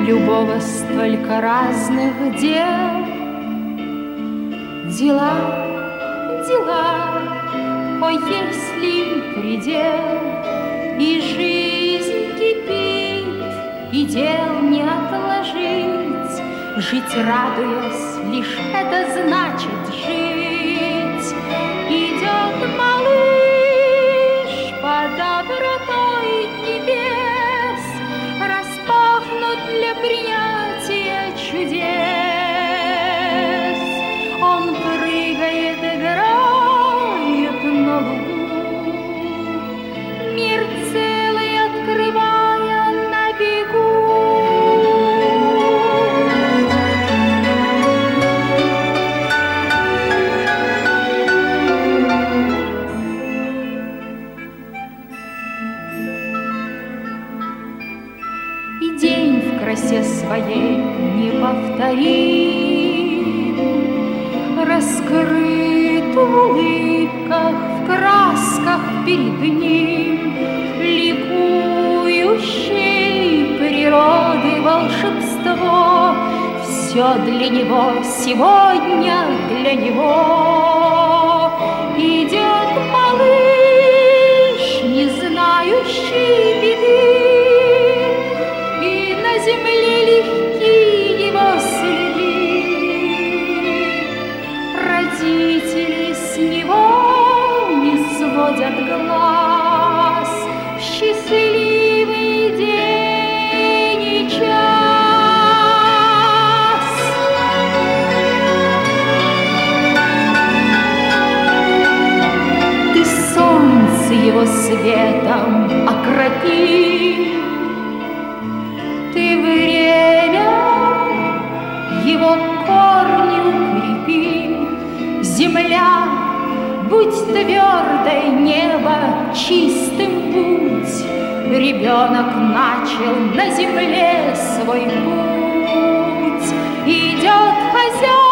любого столько разных дел. Дела, дела, о, если им предел, и жизнь кипит, и дел не отложить. Жить, радуясь, лишь это значит жить. Идет малыш по добротой небес, распахнут для принятия чудес. Он прыгает, играет на лугу, мир целый открывая на бегу. И день в красе своей неповторим, раскрыт в улыбках, в красках перед ним, ликующей природы волшебство. Все для него сегодня, для него. Идет малыш, не знающий беды, и на земле легки его следы. Родители с него не сводят глаз в счастливый день и час. Ты солнце его светом окропи, ты время его корни укрепи. Земля, будь твердой, небо чистым путь. Ребенок начал на земле свой путь. Идет хозяин